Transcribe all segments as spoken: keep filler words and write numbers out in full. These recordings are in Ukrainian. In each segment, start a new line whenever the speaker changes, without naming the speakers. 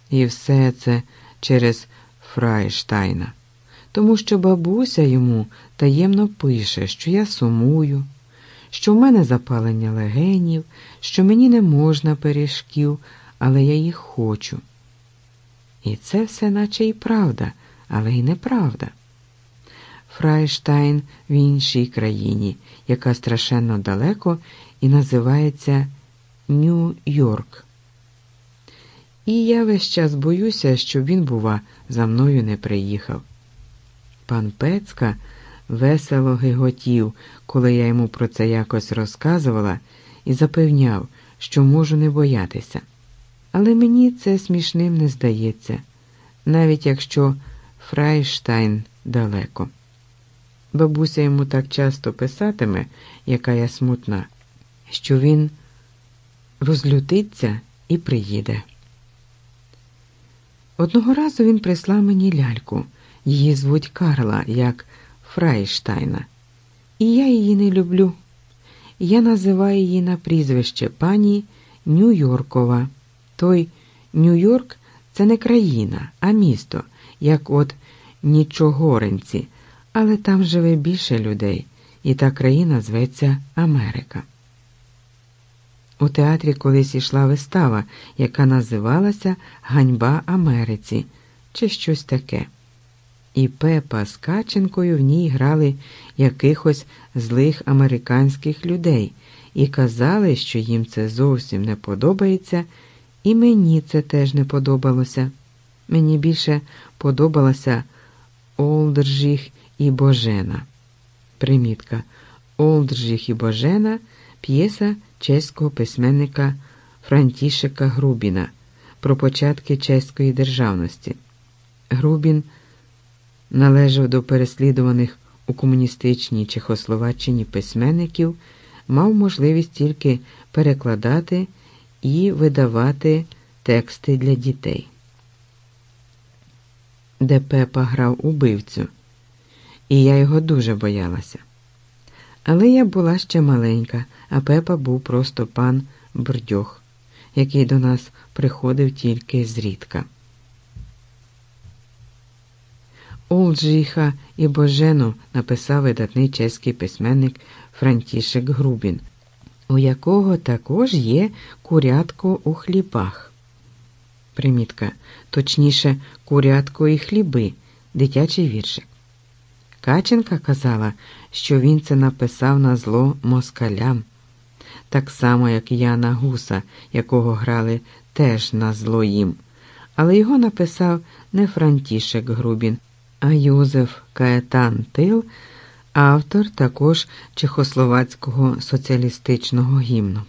І все це через Фрайштайна. Тому що бабуся йому таємно пише, що я сумую, що в мене запалення легенів, що мені не можна пиріжків, але я їх хочу. І це все наче і правда, але й неправда. Фрайштайн в іншій країні, яка страшенно далеко і називається Нью-Йорк. І я весь час боюся, щоб він, бува, за мною не приїхав. Пан Пецька весело гиготів, коли я йому про це якось розказувала, і запевняв, що можу не боятися. Але мені це смішним не здається, навіть якщо Фрайштайн далеко. Бабуся йому так часто писатиме, яка я смутна, що він розлютиться і приїде. Одного разу він прислав мені ляльку. Її звуть Карла, як Фрайштайна. І я її не люблю. Я називаю її на прізвище пані Нью-Йоркова. Той Нью-Йорк – це не країна, а місто, як от Нічогоринці, але там живе більше людей, і та країна зветься Америка. У театрі колись ішла вистава, яка називалася «Ганьба Америці» чи щось таке. І Пепа з Каченкою в ній грали якихось злих американських людей і казали, що їм це зовсім не подобається, і мені це теж не подобалося. Мені більше подобалася Олдржіх і Божена. Примітка. Олдржіх і Божена – п'єса чеського письменника Франтішека Грубіна про початки чеської державності. Грубін належав до переслідуваних у комуністичній Чехословаччині письменників, мав можливість тільки перекладати і видавати тексти для дітей. Де Пепа грав убивцю, і я його дуже боялася. Але я була ще маленька, а Пепа був просто пан Брдьох, який до нас приходив тільки зрідка. Олджіха і Божену написав видатний чеський письменник Франтішек Грубін, у якого також є курятко у хлібах. Примітка, точніше, курятко і хліби, дитячий віршик. Каченка казала, що він це написав на зло москалям, так само, як Яна Гуса, якого грали теж на зло їм. Але його написав не Франтішек Грубін, а Йозеф Каетан Тил, автор також чехословацького соціалістичного гімну.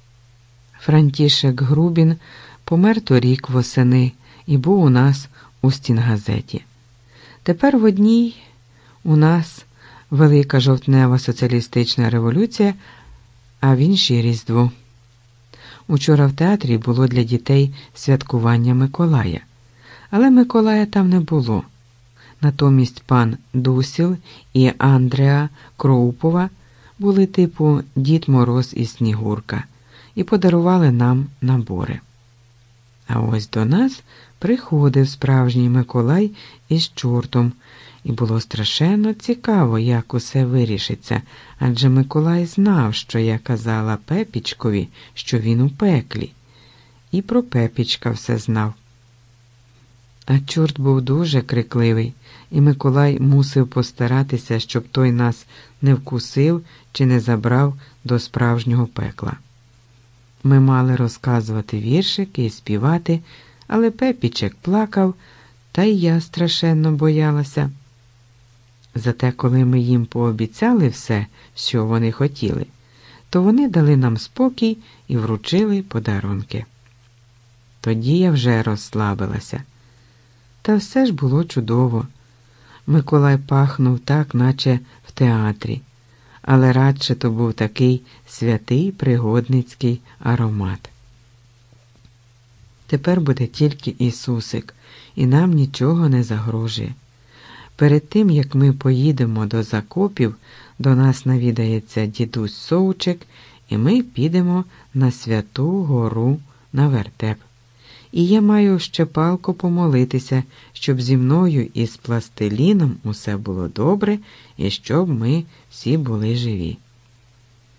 Франтішек Грубін помер торік восени і був у нас у стінгазеті. Тепер в одній у нас велика жовтнева соціалістична революція, а в іншій Різдво. Учора в театрі було для дітей святкування Миколая, але Миколая там не було. Натомість пан Дусіл і Андреа Кроупова були типу Дід Мороз і Снігурка і подарували нам набори. А ось до нас приходив справжній Миколай із чортом, і було страшенно цікаво, як усе вирішиться, адже Миколай знав, що я казала Пепічкові, що він у пеклі, і про Пепічка все знав. А чорт був дуже крикливий, і Миколай мусив постаратися, щоб той нас не вкусив чи не забрав до справжнього пекла. Ми мали розказувати віршики і співати, але Пепічек плакав, та й я страшенно боялася. Зате коли ми їм пообіцяли все, що вони хотіли, то вони дали нам спокій і вручили подарунки. Тоді я вже розслабилася. Та все ж було чудово. Миколай пахнув так, наче в театрі, але радше то був такий святий пригодницький аромат. Тепер буде тільки Ісусик, і нам нічого не загрожує. Перед тим, як ми поїдемо до Закопів, до нас навідається дідусь Совчик, і ми підемо на Святу Гору на вертеп. І я маю ще палко помолитися, щоб зі мною і з пластиліном усе було добре, і щоб ми всі були живі.